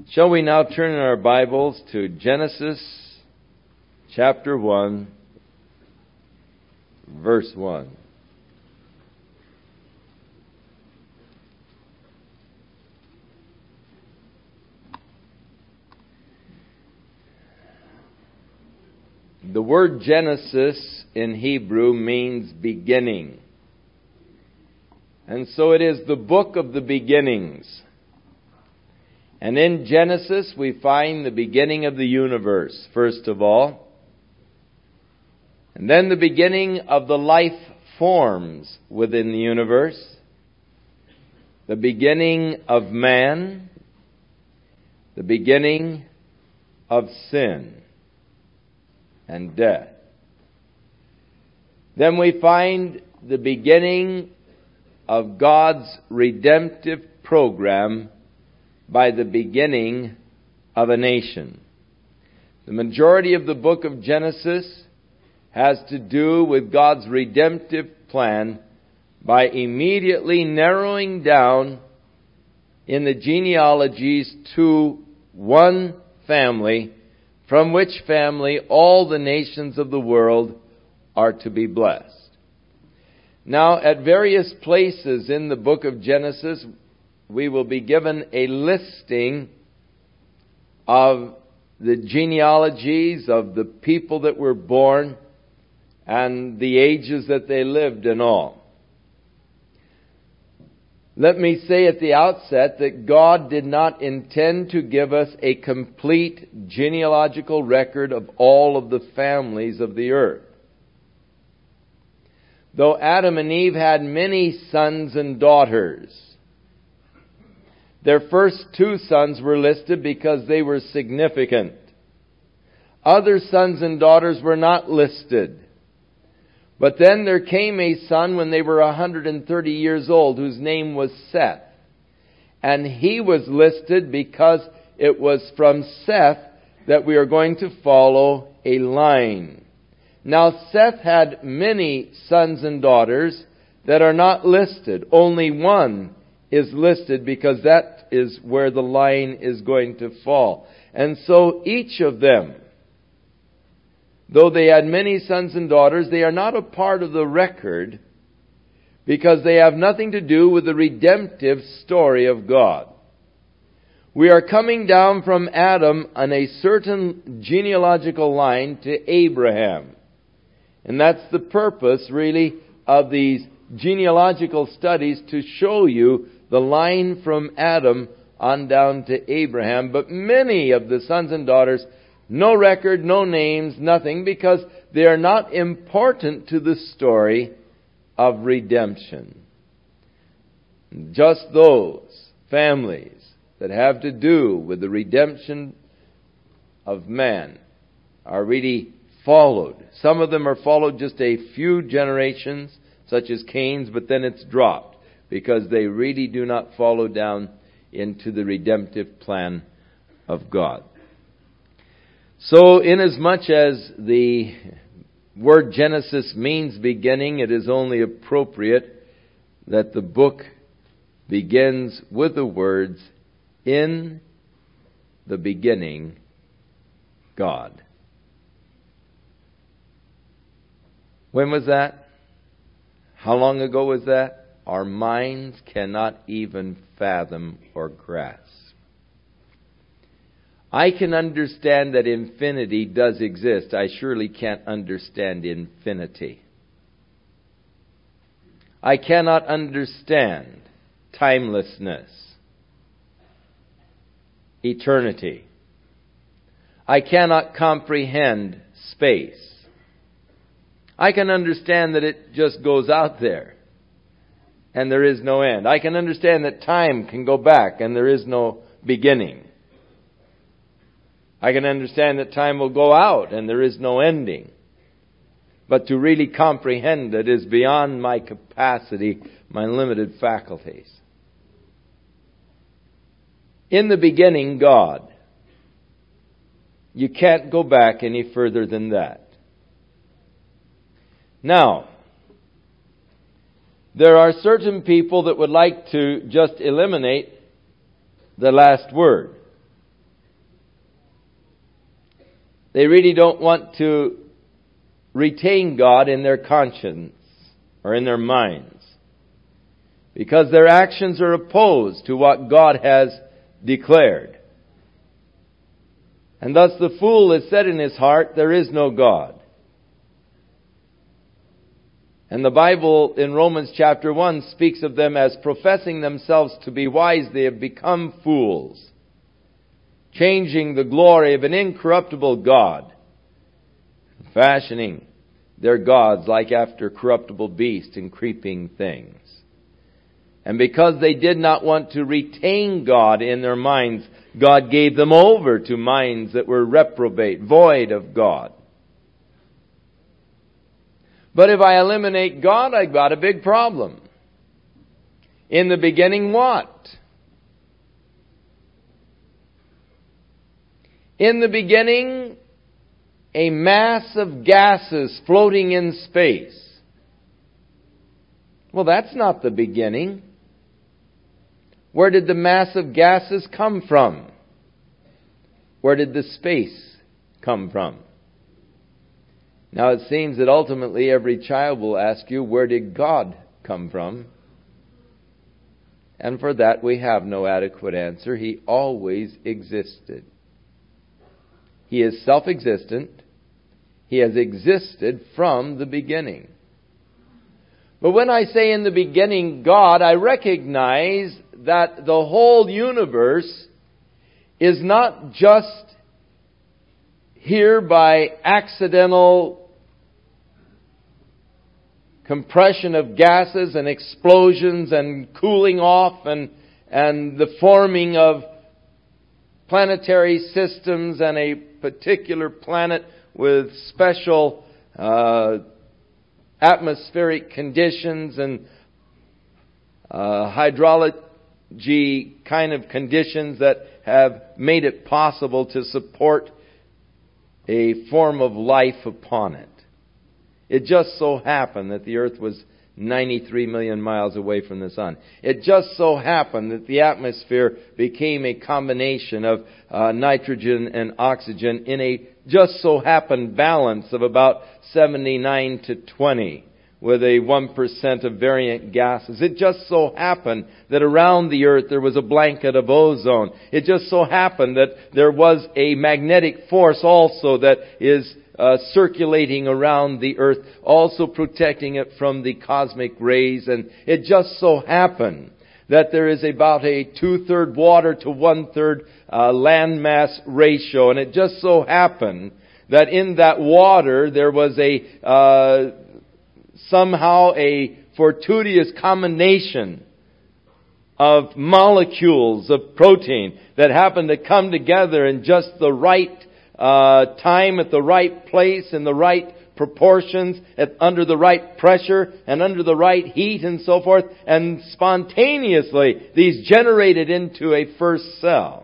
Shall we now turn in our Bibles to Genesis chapter 1, verse 1. The word Genesis in Hebrew means beginning. And so it is the book of the beginnings. And in Genesis we find the beginning of the universe, first of all. And then the beginning of the life forms within the universe. The beginning of man. The beginning of sin and death. Then we find the beginning of God's redemptive program by the beginning of a nation. The majority of the book of Genesis has to do with God's redemptive plan by immediately narrowing down in the genealogies to one family, from which family all the nations of the world are to be blessed. Now, at various places in the book of Genesis, we will be given a listing of the genealogies of the people that were born and the ages that they lived and all. Let me say at the outset that God did not intend to give us a complete genealogical record of all of the families of the earth. Though Adam and Eve had many sons and daughters, their first two sons were listed because they were significant. Other sons and daughters were not listed. But then there came a son when they were 130 years old, whose name was Seth. And he was listed because it was from Seth that we are going to follow a line. Now Seth had many sons and daughters that are not listed. Only one is listed because that is where the line is going to fall. And so each of them, though they had many sons and daughters, they are not a part of the record because they have nothing to do with the redemptive story of God. We are coming down from Adam on a certain genealogical line to Abraham. And that's the purpose, really, of these genealogical studies, to show you the line from Adam on down to Abraham. But many of the sons and daughters, no record, no names, nothing, because they are not important to the story of redemption. Just those families that have to do with the redemption of man are really followed. Some of them are followed just a few generations, such as Cain's, but then it's dropped because they really do not follow down into the redemptive plan of God. So, inasmuch as the word Genesis means beginning, it is only appropriate that the book begins with the words, "In the beginning, God." When was that? How long ago was that? Our minds cannot even fathom or grasp. I can understand that infinity does exist. I surely can't understand infinity. I cannot understand timelessness, eternity. I cannot comprehend space. I can understand that it just goes out there and there is no end. I can understand that time can go back and there is no beginning. I can understand that time will go out and there is no ending. But to really comprehend it is beyond my capacity, my limited faculties. In the beginning, God. You can't go back any further than that. Now, there are certain people that would like to just eliminate the last word. They really don't want to retain God in their conscience or in their minds, because their actions are opposed to what God has declared. And thus the fool has said in his heart, there is no God. And the Bible in Romans chapter 1 speaks of them as professing themselves to be wise. They have become fools, changing the glory of an incorruptible God, fashioning their gods like after corruptible beasts and creeping things. And because they did not want to retain God in their minds, God gave them over to minds that were reprobate, void of God. But if I eliminate God, I've got a big problem. In the beginning, what? In the beginning, a mass of gases floating in space. Well, that's not the beginning. Where did the mass of gases come from? Where did the space come from? Now it seems that ultimately every child will ask you, where did God come from? And for that we have no adequate answer. He always existed. He is self-existent. He has existed from the beginning. But when I say in the beginning God, I recognize that the whole universe is not just here by accidental compression of gases and explosions and cooling off and the forming of planetary systems and a particular planet with special atmospheric conditions and hydrology kind of conditions that have made it possible to support a form of life upon it. It just so happened that the earth was 93 million miles away from the sun. It just so happened that the atmosphere became a combination of nitrogen and oxygen in a just so happened balance of about 79 to 20, with a 1% of variant gases. It just so happened that around the earth there was a blanket of ozone. It just so happened that there was a magnetic force also that is circulating around the earth, also protecting it from the cosmic rays. And it just so happened that there is about a 2/3 water to 1/3 landmass ratio. And it just so happened that in that water there was somehow a fortuitous combination of molecules of protein that happened to come together in just the right time, at the right place, in the right proportions, under the right pressure, and under the right heat, and so forth. And spontaneously, these generated into a first cell.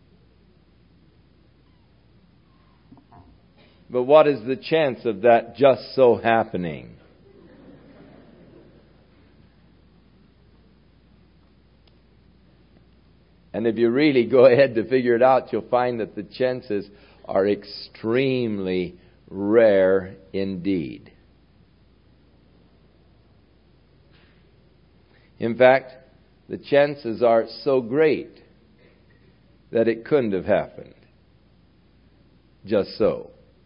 But what is the chance of that just so happening? And if you really go ahead to figure it out, you'll find that the chances are extremely rare indeed. In fact, the chances are so great that it couldn't have happened just so.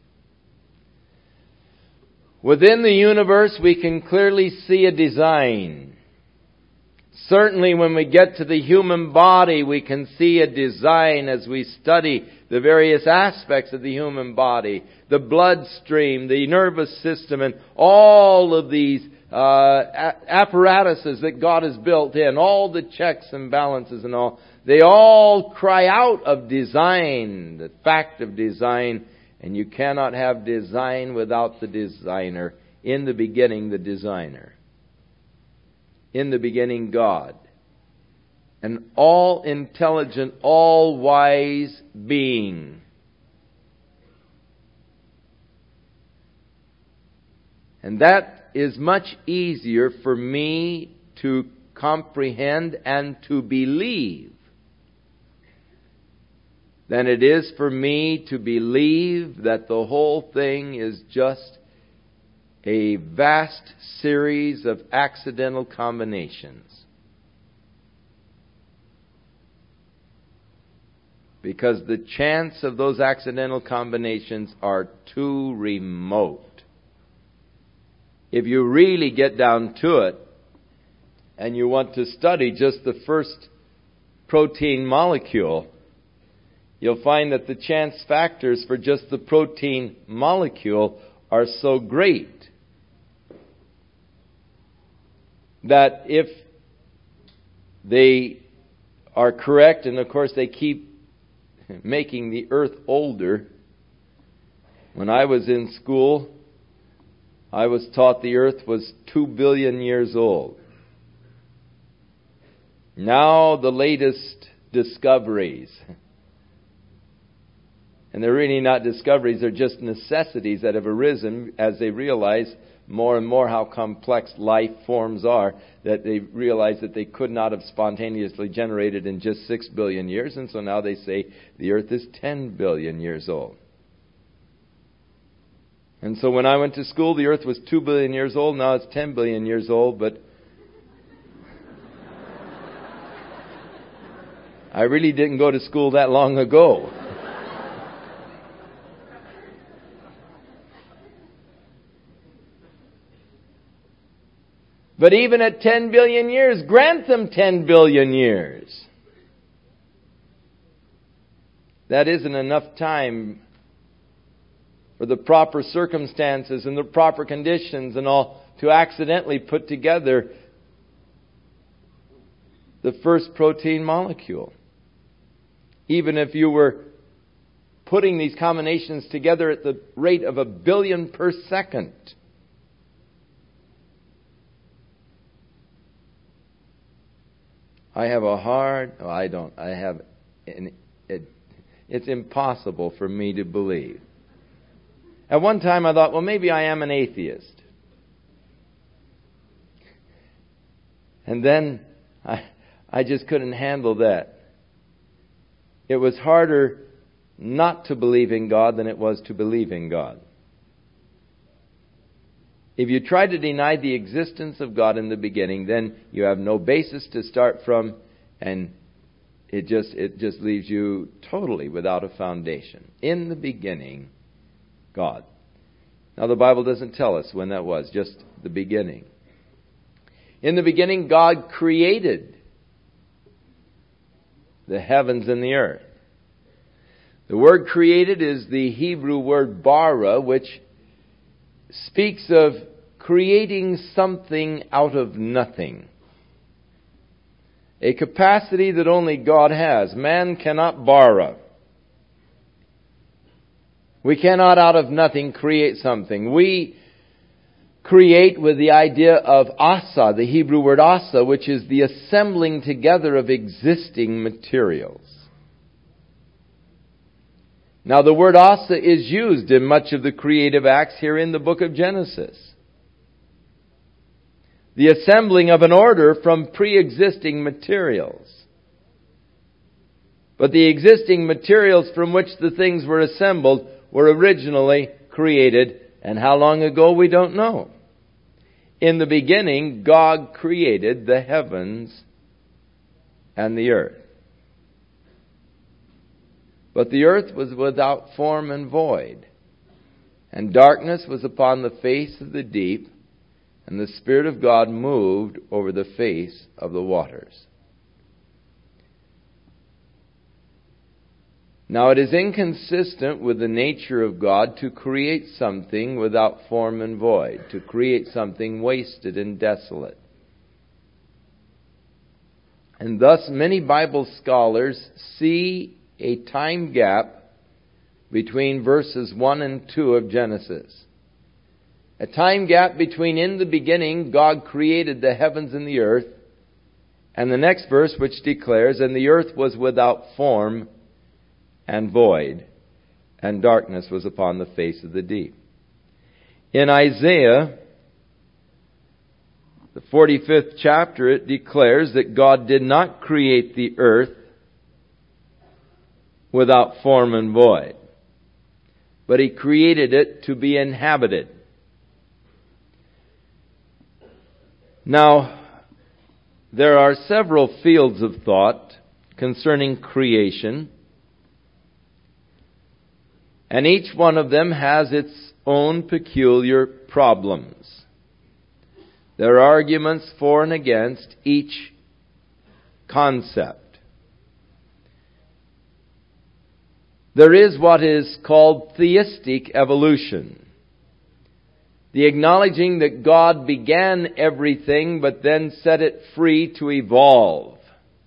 Within the universe, we can clearly see a design. Certainly when we get to the human body, we can see a design as we study the various aspects of the human body, the bloodstream, the nervous system, and all of these apparatuses that God has built in, all the checks and balances and all. They all cry out of design, the fact of design, and you cannot have design without the designer. In the beginning, the designer. In the beginning, God. An all-intelligent, all-wise being. And that is much easier for me to comprehend and to believe than it is for me to believe that the whole thing is just a vast series of accidental combinations. Because the chance of those accidental combinations are too remote. If you really get down to it, and you want to study just the first protein molecule, you'll find that the chance factors for just the protein molecule are so great that if they are correct, and of course they keep making the earth older. When I was in school, I was taught the earth was 2 billion years old. Now the latest discoveries, and they're really not discoveries, they're just necessities that have arisen as they realize more and more how complex life forms are, that they realize that they could not have spontaneously generated in just 6 billion years, and so now they say the earth is 10 billion years old. And so when I went to school, the earth was 2 billion years old, now it's 10 billion years old, but I really didn't go to school that long ago. But even at 10 billion years, grant them 10 billion years. That isn't enough time for the proper circumstances and the proper conditions and all to accidentally put together the first protein molecule. Even if you were putting these combinations together at the rate of 1 billion per second. It's impossible for me to believe. At one time I thought, well, maybe I am an atheist. And then I just couldn't handle that. It was harder not to believe in God than it was to believe in God. If you try to deny the existence of God in the beginning, then you have no basis to start from, and it just leaves you totally without a foundation. In the beginning, God. Now the Bible doesn't tell us when that was, just the beginning. In the beginning, God created the heavens and the earth. The word created is the Hebrew word bara, which speaks of creating something out of nothing. A capacity that only God has. Man cannot bara. We cannot out of nothing create something. We create with the idea of asa, the Hebrew word asa, which is the assembling together of existing materials. Now the word asa is used in much of the creative acts here in the book of Genesis. The assembling of an order from pre-existing materials. But the existing materials from which the things were assembled were originally created, and how long ago we don't know. In the beginning, God created the heavens and the earth. But the earth was without form and void, and darkness was upon the face of the deep, and the Spirit of God moved over the face of the waters. Now it is inconsistent with the nature of God to create something without form and void, to create something wasted and desolate. And thus many Bible scholars see a time gap between verses 1 and 2 of Genesis. A time gap between in the beginning God created the heavens and the earth, and the next verse which declares, and the earth was without form and void, and darkness was upon the face of the deep. In Isaiah, the 45th chapter, it declares that God did not create the earth without form and void, but He created it to be inhabited. Now, there are several fields of thought concerning creation, and each one of them has its own peculiar problems. There are arguments for and against each concept. There is what is called theistic evolution, the acknowledging that God began everything but then set it free to evolve.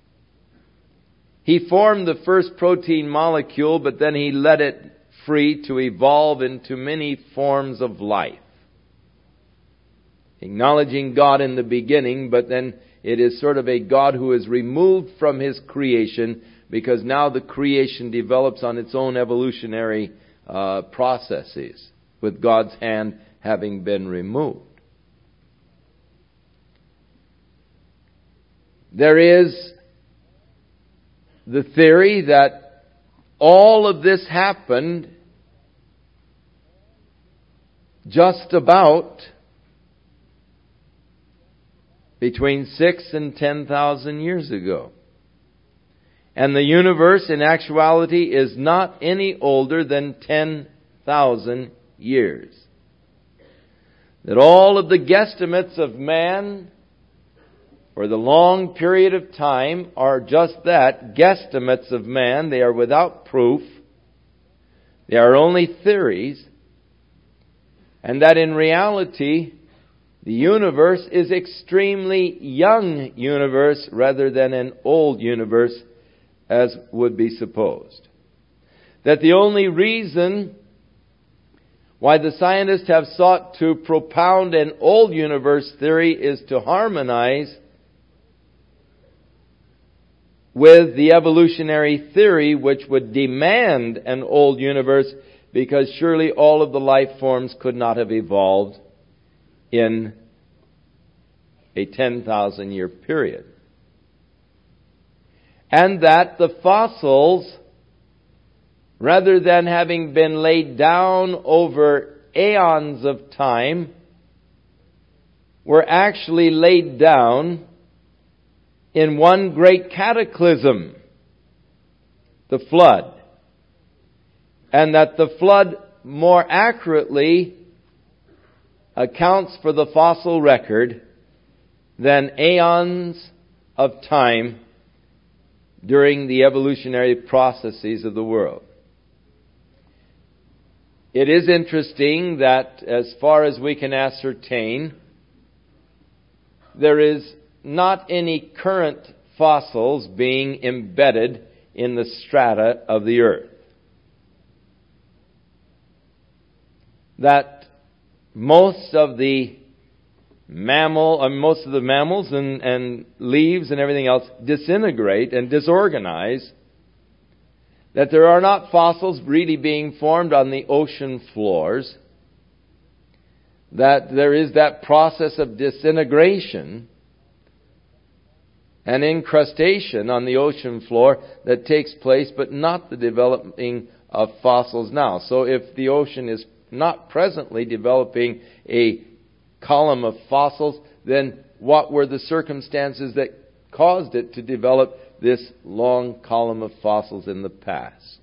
He formed the first protein molecule, but then He let it free to evolve into many forms of life. Acknowledging God in the beginning, but then it is sort of a God who is removed from His creation, because now the creation develops on its own evolutionary processes, with God's hand having been removed. There is the theory that all of this happened just about between 6,000 and 10,000 years ago. And the universe in actuality is not any older than 10,000 years. That all of the guesstimates of man for the long period of time are just that, guesstimates of man. They are without proof. They are only theories. And that in reality, the universe is extremely young universe rather than an old universe, as would be supposed. That the only reason why the scientists have sought to propound an old universe theory is to harmonize with the evolutionary theory, which would demand an old universe, because surely all of the life forms could not have evolved in a 10,000 year period. And that the fossils, rather than having been laid down over aeons of time, were actually laid down in one great cataclysm, the flood. And that the flood more accurately accounts for the fossil record than aeons of time during the evolutionary processes of the world. It is interesting that, as far as we can ascertain, there is not any current fossils being embedded in the strata of the earth. That most of the mammals and leaves and everything else disintegrate and disorganize, that there are not fossils really being formed on the ocean floors, that there is that process of disintegration and incrustation on the ocean floor that takes place, but not the developing of fossils now. So if the ocean is not presently developing a column of fossils, then what were the circumstances that caused it to develop this long column of fossils in the past?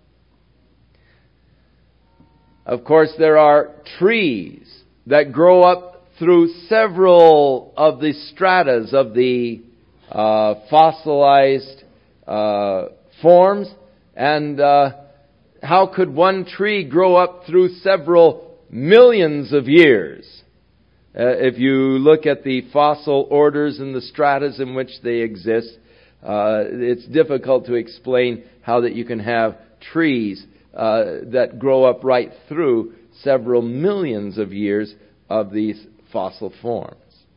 Of course, there are trees that grow up through several of the stratas of the fossilized forms. And how could one tree grow up through several millions of years? If you look at the fossil orders and the stratas in which they exist, it's difficult to explain how that you can have trees that grow up right through several millions of years of these fossil forms.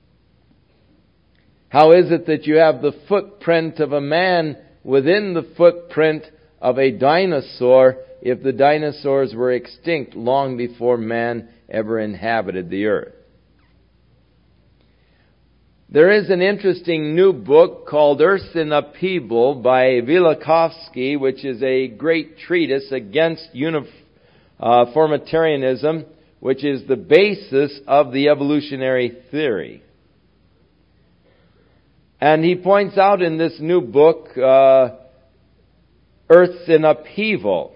How is it that you have the footprint of a man within the footprint of a dinosaur if the dinosaurs were extinct long before man ever inhabited the earth? There is an interesting new book called Earth in Upheaval by Velikovsky, which is a great treatise against uniformitarianism, which is the basis of the evolutionary theory. And he points out in this new book, Earth in Upheaval,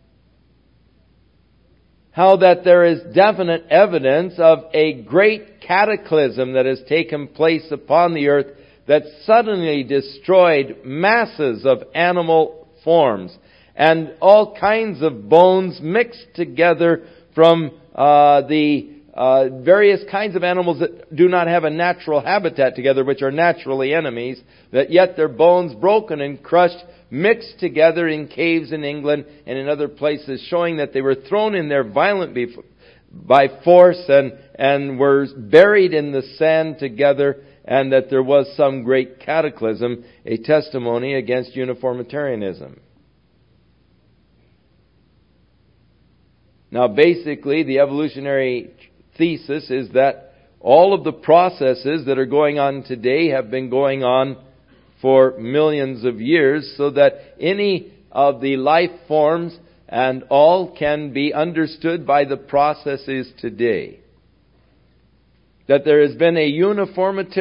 how that there is definite evidence of a great cataclysm that has taken place upon the earth that suddenly destroyed masses of animal forms and all kinds of bones mixed together from the various kinds of animals that do not have a natural habitat together, which are naturally enemies, that yet their bones broken and crushed, mixed together in caves in England and in other places, showing that they were thrown in there violently by force and were buried in the sand together, and that there was some great cataclysm, a testimony against uniformitarianism. Now, basically, the evolutionary thesis is that all of the processes that are going on today have been going on for millions of years, so that any of the life forms and all can be understood by the processes today. That there has been a uniformity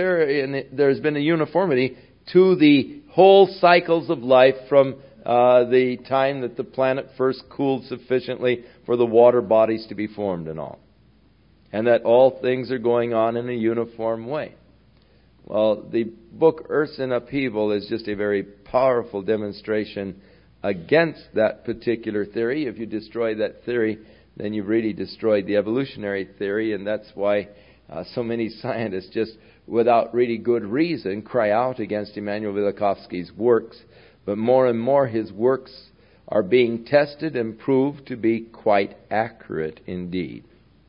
to the whole cycles of life from the time that the planet first cooled sufficiently for the water bodies to be formed and all. And that all things are going on in a uniform way. Well, the book Earth in Upheaval is just a very powerful demonstration against that particular theory. If you destroy that theory, then you've really destroyed the evolutionary theory, and that's why so many scientists, just without really good reason, cry out against Immanuel Velikovsky's works. But more and more his works are being tested and proved to be quite accurate indeed.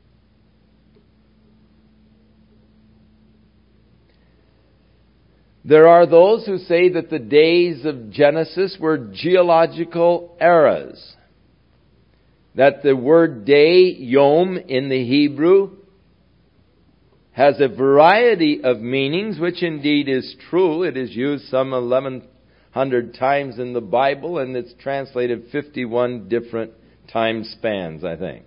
There are those who say that the days of Genesis were geological eras. That the word day, yom, in the Hebrew has a variety of meanings, which indeed is true. It is used some 1,100 times in the Bible, and it's translated 51 different time spans, I think.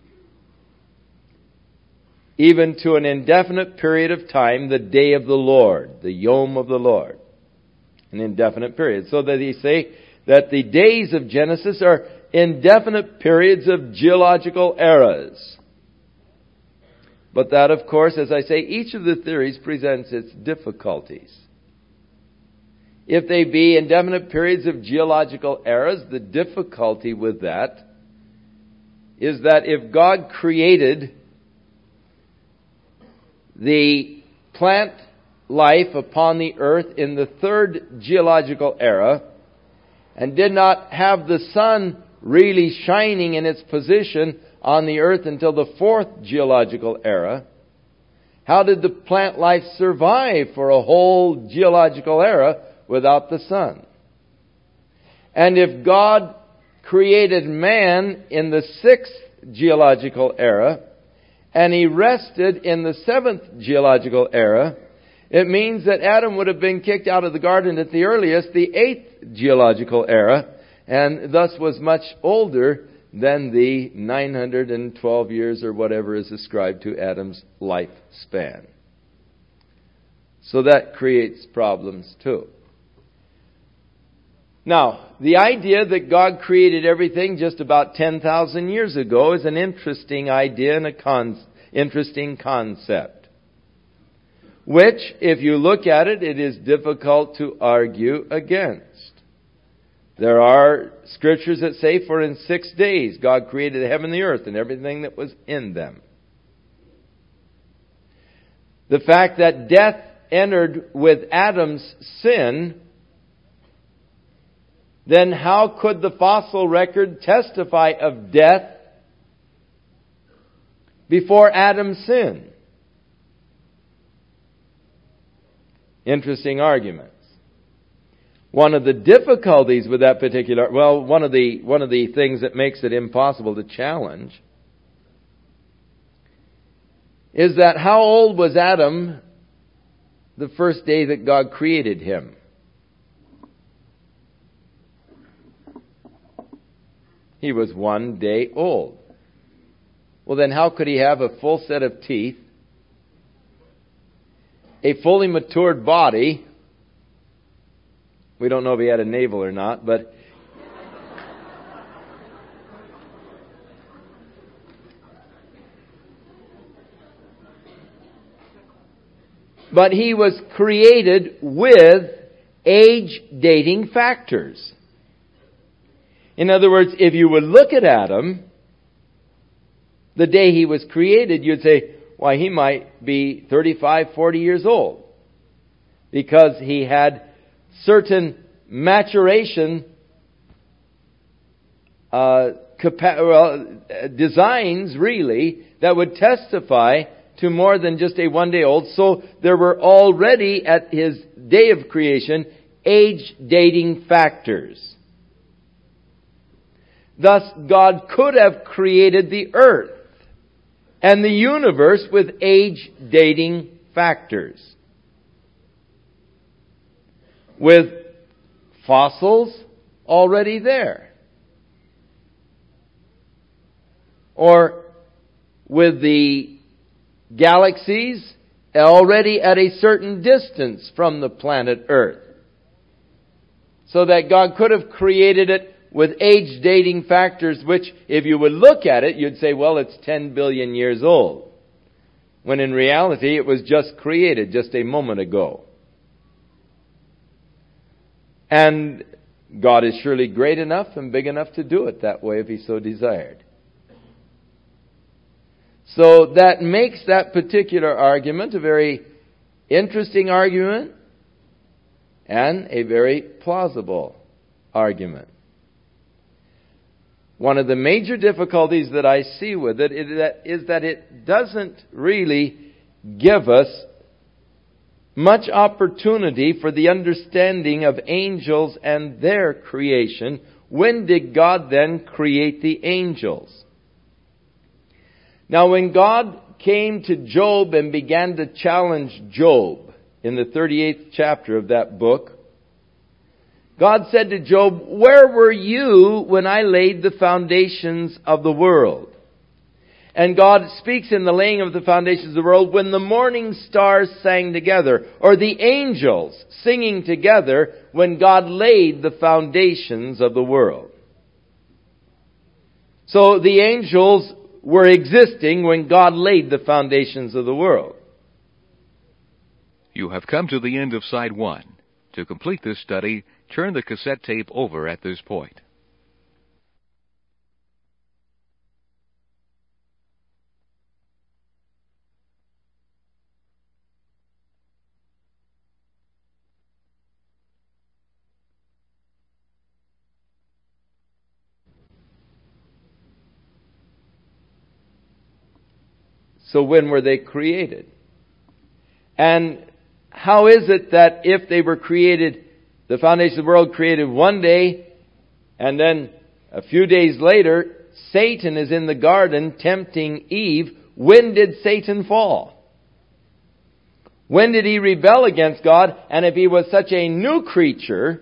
Even to an indefinite period of time, the day of the Lord, the Yom of the Lord. An indefinite period. So that he say that the days of Genesis are indefinite periods of geological eras. But that, of course, as I say, each of the theories presents its difficulties. If they be indefinite periods of geological eras, the difficulty with that is that if God created the plant life upon the earth in the third geological era and did not have the sun really shining in its position on the earth until the fourth geological era, how did the plant life survive for a whole geological era without the sun? And if God created man in the sixth geological era, and he rested in the seventh geological era, it means that Adam would have been kicked out of the garden at the earliest, the eighth geological era, and thus was much older than the 912 years or whatever is ascribed to Adam's lifespan. So that creates problems too. Now, the idea that God created everything just about 10,000 years ago is an interesting idea and interesting concept, which, if you look at it, it is difficult to argue against. There are scriptures that say, for in 6 days God created the heaven and the earth and everything that was in them. The fact that death entered with Adam's sin, then how could the fossil record testify of death before Adam's sin? Interesting arguments. One of the difficulties with that particular, one of the things that makes it impossible to challenge is that how old was Adam the first day that God created him? He was 1 day old. Well, then how could he have a full set of teeth, a fully matured body? We don't know if he had a navel or not, but he was created with age-dating factors. In other words, if you would look at Adam, the day he was created, you'd say, why, he might be 35, 40 years old. Because he had certain maturation designs, really, that would testify to more than just a 1 day old. So there were already, at his day of creation, age-dating factors. Thus, God could have created the earth and the universe with age-dating factors. With fossils already there. Or with the galaxies already at a certain distance from the planet Earth. So that God could have created it with age-dating factors, which, if you would look at it, you'd say, well, it's 10 billion years old. When in reality, it was just created just a moment ago. And God is surely great enough and big enough to do it that way if He so desired. So that makes that particular argument a very interesting argument and a very plausible argument. One of the major difficulties that I see with it is that it doesn't really give us much opportunity for the understanding of angels and their creation. When did God then create the angels? Now, when God came to Job and began to challenge Job in the 38th chapter of that book, God said to Job, "Where were you when I laid the foundations of the world?" And God speaks in the laying of the foundations of the world when the morning stars sang together, or the angels singing together when God laid the foundations of the world. So the angels were existing when God laid the foundations of the world. You have come to the end of Side 1. To complete this study, turn the cassette tape over at this point. So when were they created? And how is it that if they were created, the foundation of the world created 1 day, and then a few days later, Satan is in the garden tempting Eve? When did Satan fall? When did he rebel against God? And if he was such a new creature,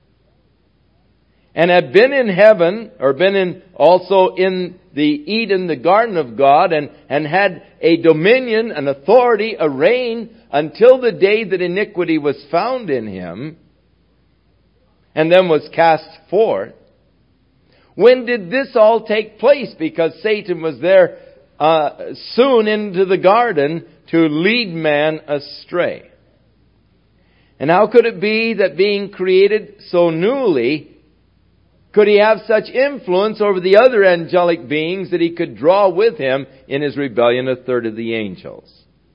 and had been in heaven, or been also in the Eden, the garden of God, and had a dominion, an authority, a reign, until the day that iniquity was found in him, and then was cast forth. When did this all take place? Because Satan was there soon into the garden to lead man astray. And how could it be that being created so newly, could he have such influence over the other angelic beings that he could draw with him in his rebellion a third of the angels?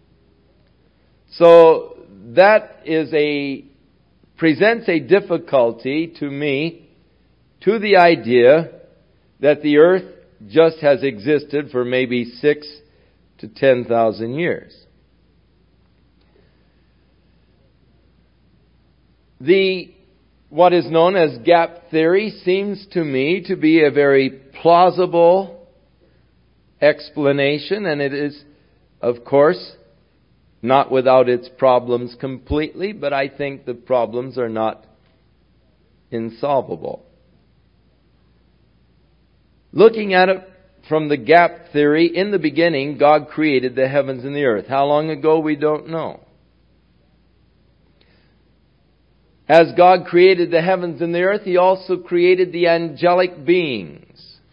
So that presents a difficulty to me, to the idea that the earth just has existed for maybe 6,000 to 10,000 years. What is known as gap theory seems to me to be a very plausible explanation, and it is, of course, Not without its problems completely, but I think the problems are not insolvable. Looking at it from the gap theory, in the beginning, God created the heavens and the earth. How long ago, we don't know. As God created the heavens and the earth, He also created the angelic beings.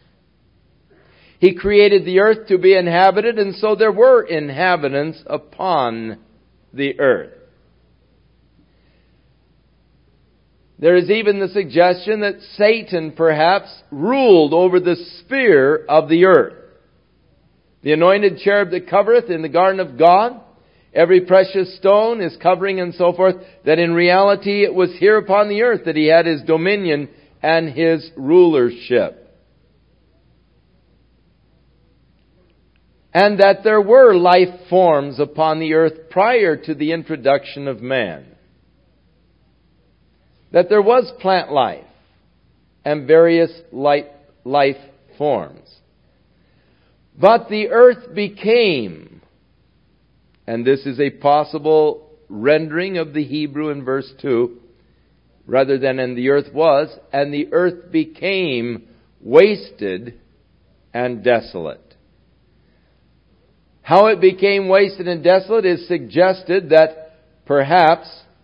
He created the earth to be inhabited, and so there were inhabitants upon the earth. There is even the suggestion that Satan perhaps ruled over the sphere of the earth. The anointed cherub that covereth in the garden of God, every precious stone is covering and so forth, that in reality it was here upon the earth that He had His dominion and His rulership. And that there were life forms upon the earth prior to the introduction of man. That there was plant life and various life forms. But the earth became, and this is a possible rendering of the Hebrew in verse 2, rather than and the earth was, and the earth became wasted and desolate. How it became wasted and desolate is suggested that perhaps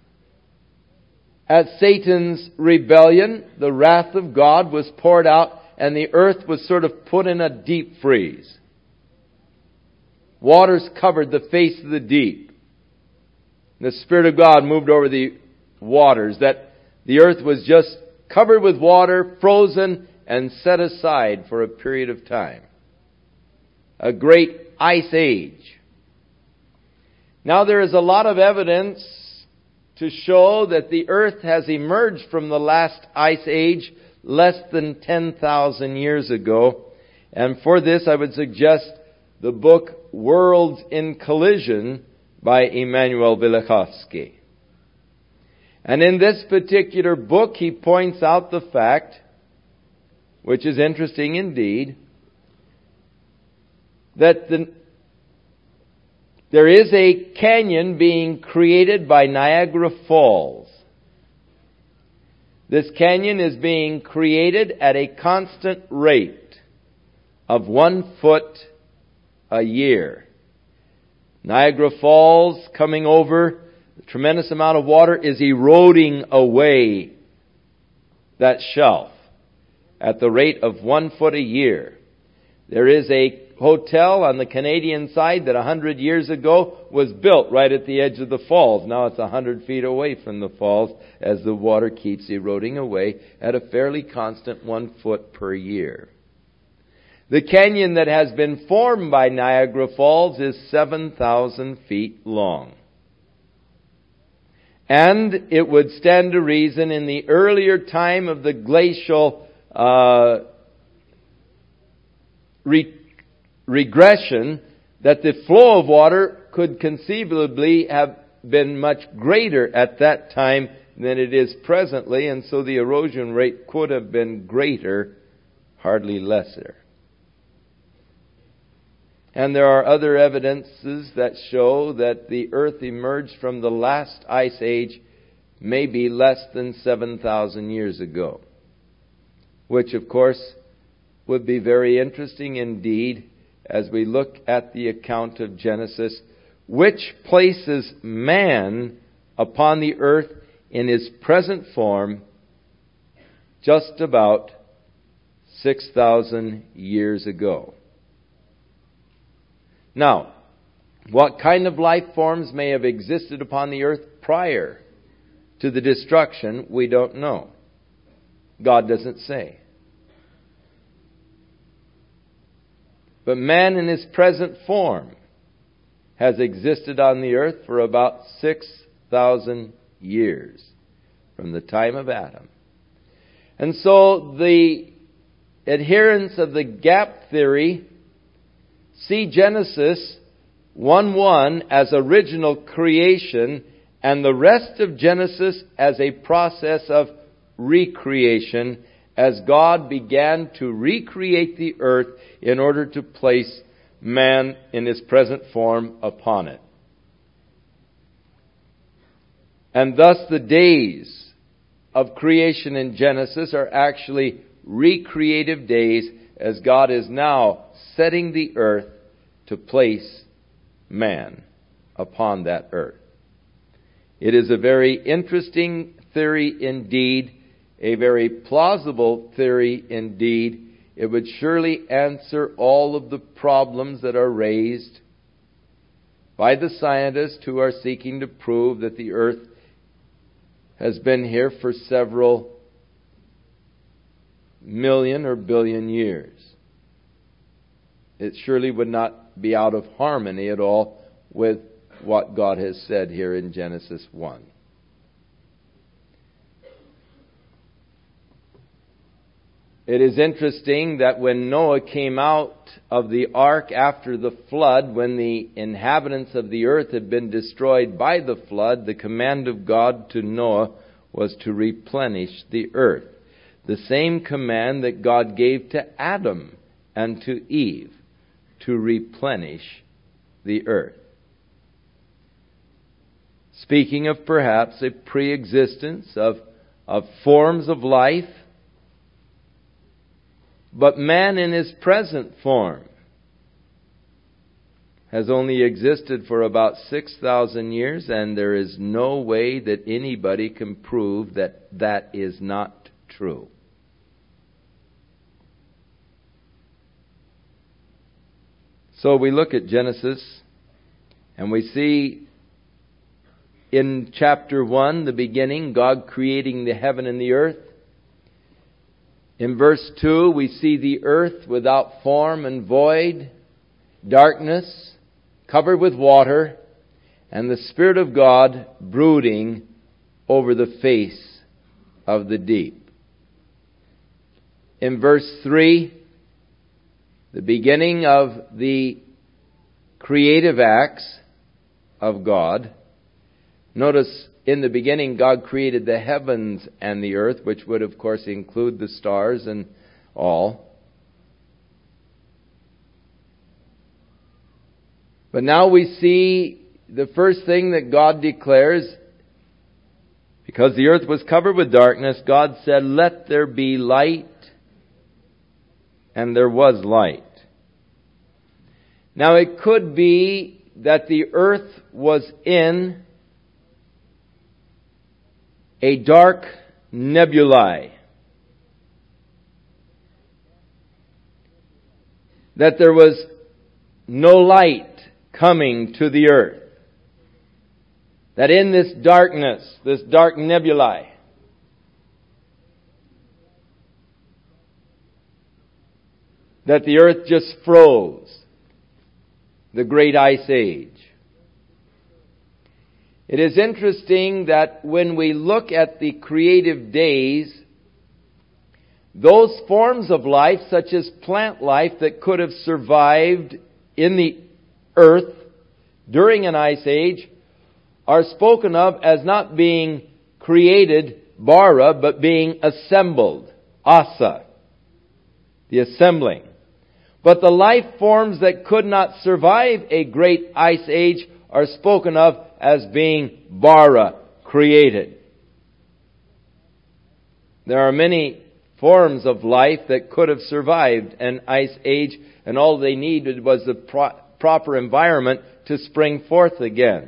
at Satan's rebellion, the wrath of God was poured out and the earth was sort of put in a deep freeze. Waters covered the face of the deep. The Spirit of God moved over the waters, that the earth was just covered with water, frozen, and set aside for a period of time. A great ice age. Now there is a lot of evidence to show that the earth has emerged from the last ice age less than 10,000 years ago. And for this I would suggest the book Worlds in Collision by Emanuel Velikovsky. And in this particular book he points out the fact, which is interesting indeed, that there is a canyon being created by Niagara Falls. This canyon is being created at a constant rate of 1 foot a year. Niagara Falls coming over, a tremendous amount of water is eroding away that shelf at the rate of 1 foot a year. There is a hotel on the Canadian side that 100 years ago was built right at the edge of the falls. Now it's 100 feet away from the falls as the water keeps eroding away at a fairly constant 1 foot per year. The canyon that has been formed by Niagara Falls is 7,000 feet long. And it would stand to reason in the earlier time of the glacial regression that the flow of water could conceivably have been much greater at that time than it is presently, and so the erosion rate could have been greater, hardly lesser. And there are other evidences that show that the earth emerged from the last ice age maybe less than 7,000 years ago, which of course would be very interesting indeed as we look at the account of Genesis, which places man upon the earth in his present form just about 6,000 years ago. Now, what kind of life forms may have existed upon the earth prior to the destruction, we don't know. God doesn't say. But man in his present form has existed on the earth for about 6,000 years from the time of Adam. And so the adherents of the gap theory see Genesis 1:1 as original creation and the rest of Genesis as a process of recreation as God began to recreate the earth in order to place man in his present form upon it. And thus the days of creation in Genesis are actually recreative days, as God is now setting the earth to place man upon that earth. It is a very interesting theory indeed, a very plausible theory indeed. It would surely answer all of the problems that are raised by the scientists who are seeking to prove that the earth has been here for several million or billion years. It surely would not be out of harmony at all with what God has said here in Genesis 1. It is interesting that when Noah came out of the ark after the flood, when the inhabitants of the earth had been destroyed by the flood, the command of God to Noah was to replenish the earth. The same command that God gave to Adam and to Eve, to replenish the earth. Speaking of perhaps a pre-existence of forms of life, but man in his present form has only existed for about 6,000 years, and there is no way that anybody can prove that that is not true. So we look at Genesis, and we see in chapter 1, the beginning, God creating the heaven and the earth. In verse 2, we see the earth without form and void, darkness, covered with water, and the Spirit of God brooding over the face of the deep. In verse 3, the beginning of the creative acts of God. Notice, in the beginning, God created the heavens and the earth, which would, of course, include the stars and all. But now we see the first thing that God declares, because the earth was covered with darkness, God said, "Let there be light," and there was light. Now it could be that the earth was in a dark nebulae, that there was no light coming to the earth, that in this darkness, this dark nebulae, that the earth just froze, the great ice age. It is interesting that when we look at the creative days, those forms of life, such as plant life, that could have survived in the earth during an ice age, are spoken of as not being created, bara, but being assembled, asa, the assembling. But the life forms that could not survive a great ice age are spoken of as being bara, created. There are many forms of life that could have survived an ice age, and all they needed was the proper environment to spring forth again.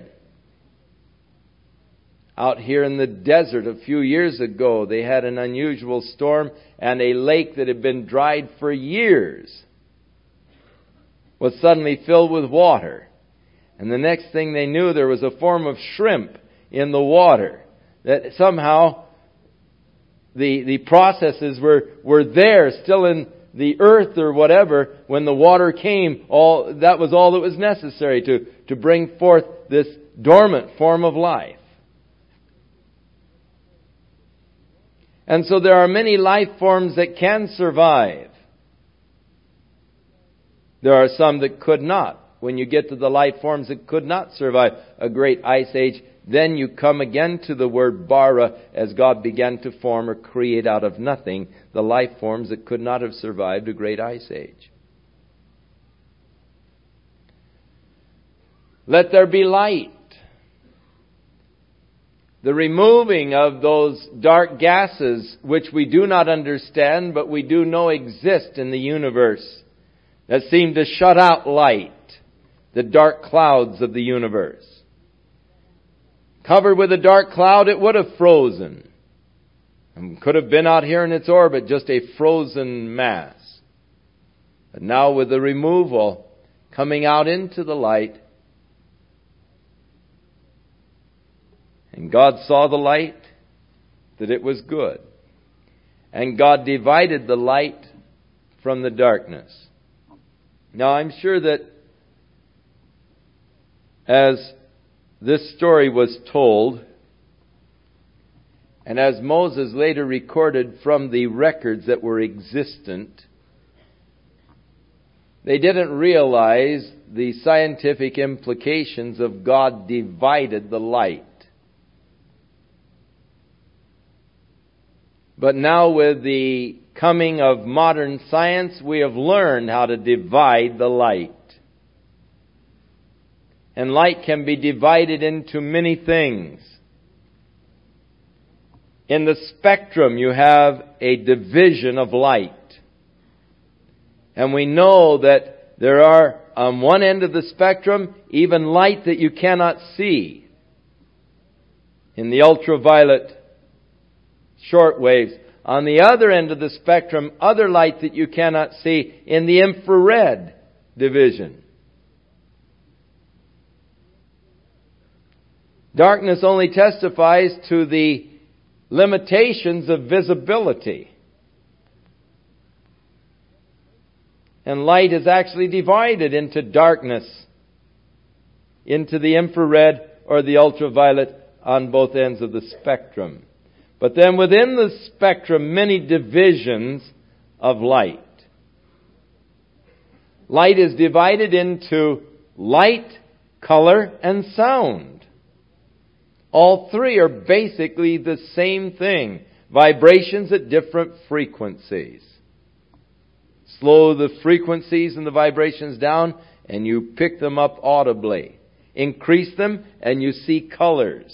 Out here in the desert a few years ago, they had an unusual storm, and a lake that had been dried for years was suddenly filled with water. And the next thing they knew, there was a form of shrimp in the water. That somehow the processes were there, still in the earth or whatever. When the water came, that was all that was necessary to bring forth this dormant form of life. And so there are many life forms that can survive. There are some that could not. When you get to the life forms that could not survive a great ice age, then you come again to the word bara, as God began to form or create out of nothing the life forms that could not have survived a great ice age. Let there be light. the removing of those dark gases which we do not understand but we do know exist in the universe that seem to shut out light, the dark clouds of the universe. Covered with a dark cloud, it would have frozen and could have been out here in its orbit, just a frozen mass. But now with the removal, coming out into the light, and God saw the light, that it was good. And God divided the light from the darkness. Now I'm sure that as this story was told, and as Moses later recorded from the records that were existent, they didn't realize the scientific implications of God divided the light. But now with the coming of modern science, we have learned how to divide the light. And light can be divided into many things. In the spectrum, you have a division of light. And we know that there are, on one end of the spectrum, even light that you cannot see. In the ultraviolet short waves. On the other end of the spectrum, other light that you cannot see in the infrared division. Darkness only testifies to the limitations of visibility. And light is actually divided into darkness, into the infrared or the ultraviolet on both ends of the spectrum. But then within the spectrum, many divisions of light. Light is divided into light, color, and sound. All three are basically the same thing. Vibrations at different frequencies. Slow the frequencies and the vibrations down, and you pick them up audibly. Increase them, and you see colors.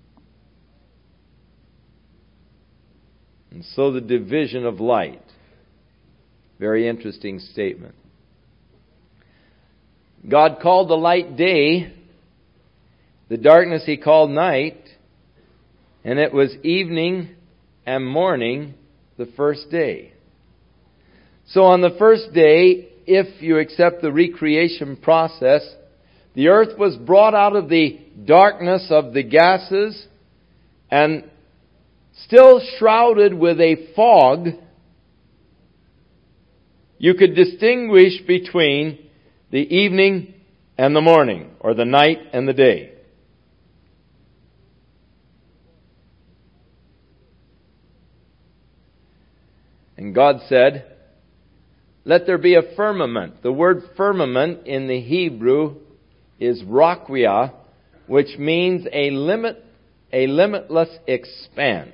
And so the division of light. Very interesting statement. God called the light day, the darkness He called night, and it was evening and morning the first day. So on the first day, if you accept the recreation process, the earth was brought out of the darkness of the gases and still shrouded with a fog. You could distinguish between the evening and the morning, or the night and the day. And God said, "Let there be a firmament." The word firmament in the Hebrew is raquia, which means a limitless expanse.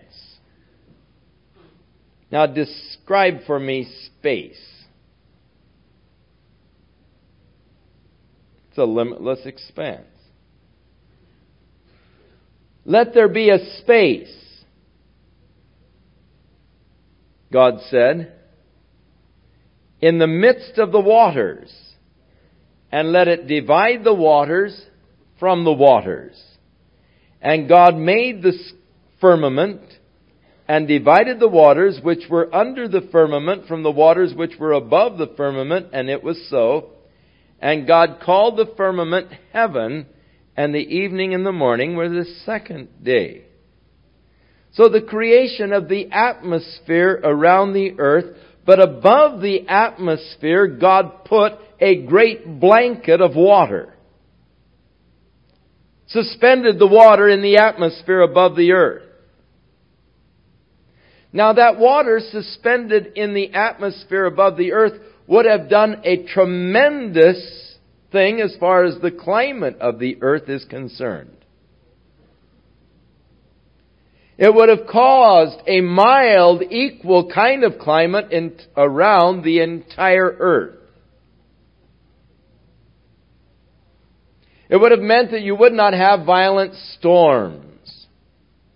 Now describe for me space. It's a limitless expanse. Let there be a space, God said, in the midst of the waters, and let it divide the waters from the waters. And God made the firmament and divided the waters which were under the firmament from the waters which were above the firmament, and it was so. And God called the firmament heaven, and the evening and the morning were the second day. So the creation of the atmosphere around the earth, but above the atmosphere, God put a great blanket of water. Suspended the water in the atmosphere above the earth. Now that water suspended in the atmosphere above the earth would have done a tremendous thing as far as the climate of the earth is concerned. It would have caused a mild, equal kind of climate around the entire earth. It would have meant that you would not have violent storms.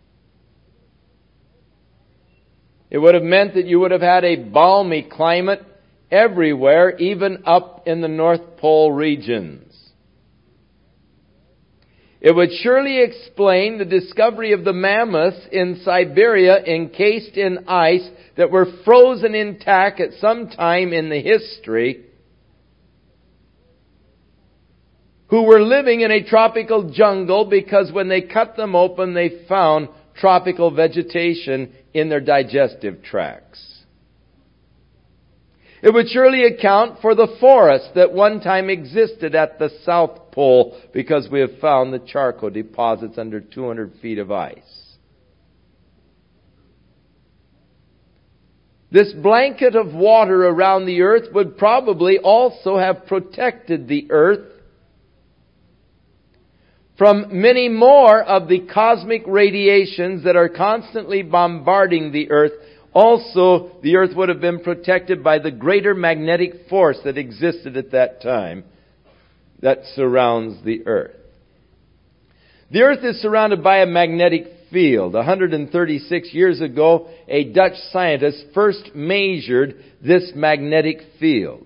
It would have meant that you would have had a balmy climate everywhere, even up in the North Pole regions. It would surely explain the discovery of the mammoths in Siberia encased in ice that were frozen intact at some time in the history, who were living in a tropical jungle because when they cut them open they found tropical vegetation in their digestive tracts. It would surely account for the forest that one time existed at the South Pole because we have found the charcoal deposits under 200 feet of ice. This blanket of water around the earth would probably also have protected the earth from many more of the cosmic radiations that are constantly bombarding the earth. Also, the earth would have been protected by the greater magnetic force that existed at that time that surrounds the earth. The earth is surrounded by a magnetic field. 136 years ago, a Dutch scientist first measured this magnetic field.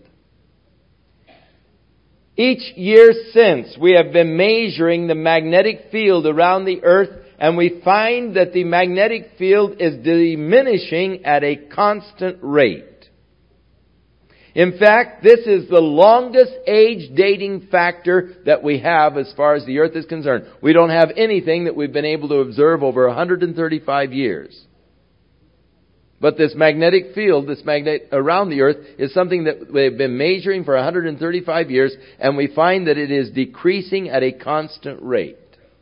Each year since, we have been measuring the magnetic field around the earth, and we find that the magnetic field is diminishing at a constant rate. In fact, this is the longest age dating factor that we have as far as the earth is concerned. We don't have anything that we've been able to observe over 135 years. But this magnetic field, this magnet around the earth, is something that we've been measuring for 135 years, and we find that it is decreasing at a constant rate.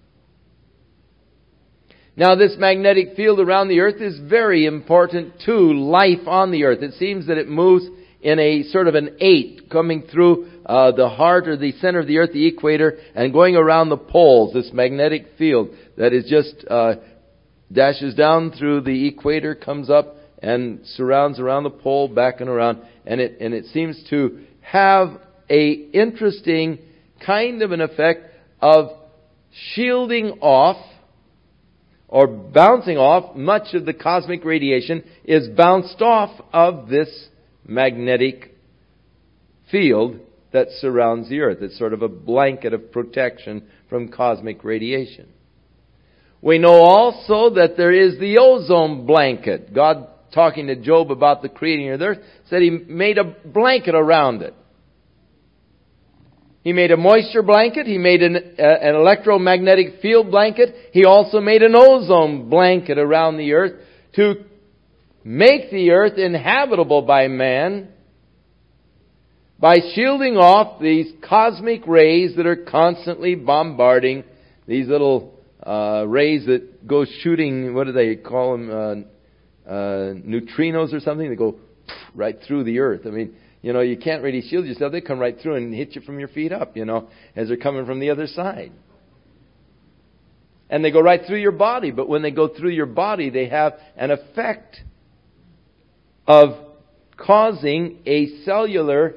Now, this magnetic field around the earth is very important to life on the earth. It seems that it moves in a sort of an 8, coming through the heart or the center of the earth, the equator, and going around the poles. This magnetic field that is just dashes down through the equator, comes up and surrounds around the pole, back and around, and it seems to have a interesting kind of an effect of shielding off or bouncing off. Much of the cosmic radiation is bounced off of this magnetic field that surrounds the earth. It's sort of a blanket of protection from cosmic radiation. We know also that there is the ozone blanket. God, talking to Job about the creating of the earth, said He made a blanket around it. He made a moisture blanket. He made an electromagnetic field blanket. He also made an ozone blanket around the earth to make the earth inhabitable by man by shielding off these cosmic rays that are constantly bombarding, these little rays that go shooting, what do they call them, neutrinos or something? They go right through the earth. I mean, you can't really shield yourself. They come right through and hit you from your feet up, as they're coming from the other side. And they go right through your body. But when they go through your body, they have an effect of causing a cellular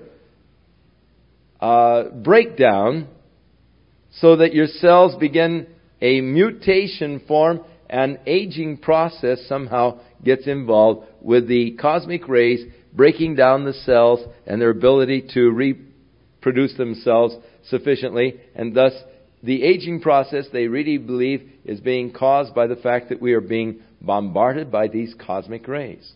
breakdown so that your cells begin a mutation form, and aging process somehow gets involved with the cosmic rays breaking down the cells and their ability to reproduce themselves sufficiently. And thus, the aging process, they really believe, is being caused by the fact that we are being bombarded by these cosmic rays.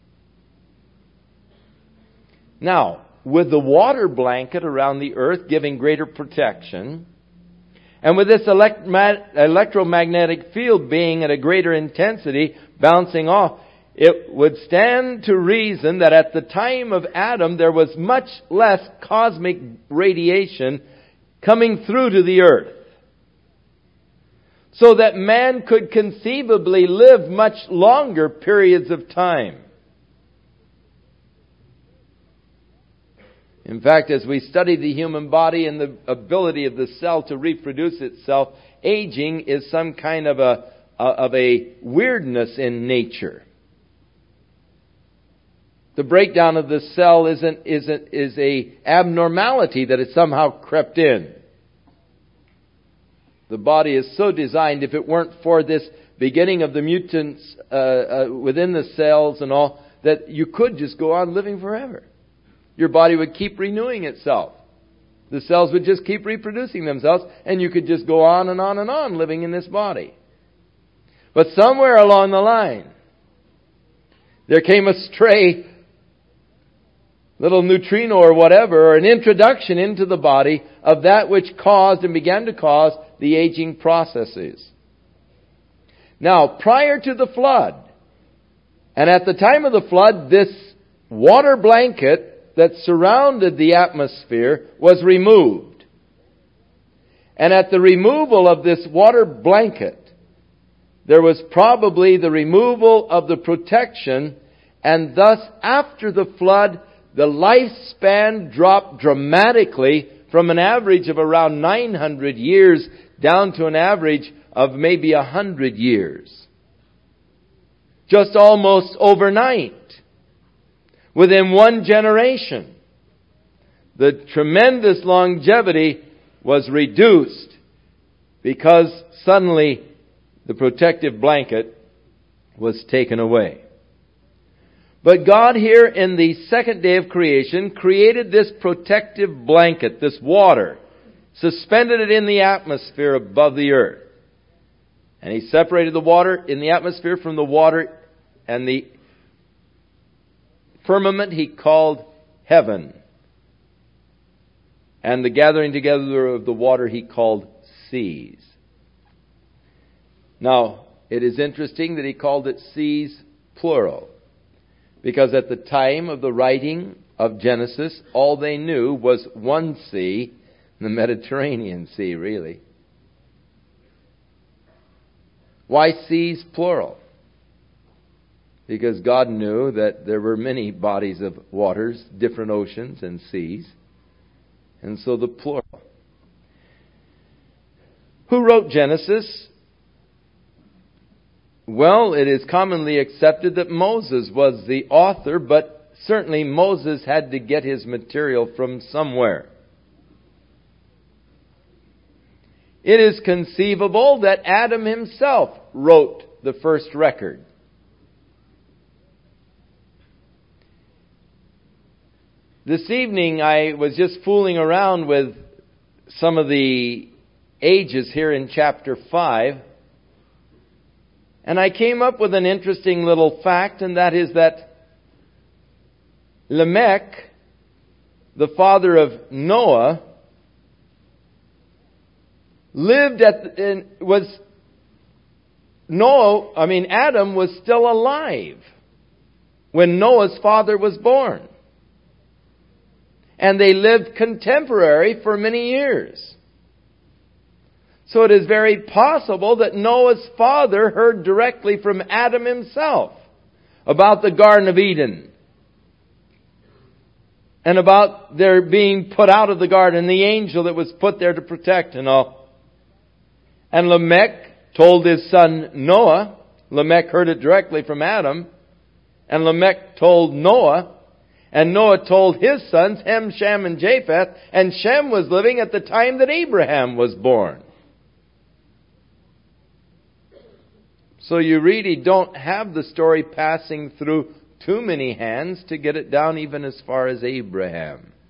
Now, with the water blanket around the earth giving greater protection, and with this electromagnetic field being at a greater intensity, bouncing off, it would stand to reason that at the time of Adam there was much less cosmic radiation coming through to the earth, so that man could conceivably live much longer periods of time. In fact, as we study the human body and the ability of the cell to reproduce itself, aging is some kind of a weirdness in nature. The breakdown of the cell is a abnormality that has somehow crept in. The body is so designed, if it weren't for this beginning of the mutants within the cells and all, that you could just go on living forever. Your body would keep renewing itself. The cells would just keep reproducing themselves, and you could just go on and on and on living in this body. But somewhere along the line, there came a stray little neutrino or whatever, or an introduction into the body of that which caused and began to cause the aging processes. Now, prior to the flood, and at the time of the flood, this water blanket that surrounded the atmosphere was removed. And at the removal of this water blanket, there was probably the removal of the protection, and thus after the flood, the lifespan dropped dramatically from an average of around 900 years down to an average of maybe 100 years. Just almost overnight. Within one generation. The tremendous longevity was reduced because suddenly the protective blanket was taken away. But God here in the second day of creation created this protective blanket, this water, suspended it in the atmosphere above the earth. And He separated the water in the atmosphere from the water, and the firmament He called heaven. And the gathering together of the water He called seas. Now, it is interesting that He called it seas plural. Because at the time of the writing of Genesis, all they knew was one sea, the Mediterranean Sea, really. Why seas plural? Because God knew that there were many bodies of waters, different oceans and seas. And so the plural. Who wrote Genesis? Well, it is commonly accepted that Moses was the author, but certainly Moses had to get his material from somewhere. It is conceivable that Adam himself wrote the first record. This evening I was just fooling around with some of the ages here in chapter 5. And I came up with an interesting little fact, and that is that Lamech, the father of Noah, Adam was still alive when Noah's father was born. And they lived contemporary for many years. So it is very possible that Noah's father heard directly from Adam himself about the Garden of Eden and about their being put out of the garden, the angel that was put there to protect and all. And Lamech told his son Noah. Lamech heard it directly from Adam. And Lamech told Noah. And Noah told his sons, Ham, Shem, and Japheth. And Shem was living at the time that Abraham was born. So you really don't have the story passing through too many hands to get it down even as far as Abraham.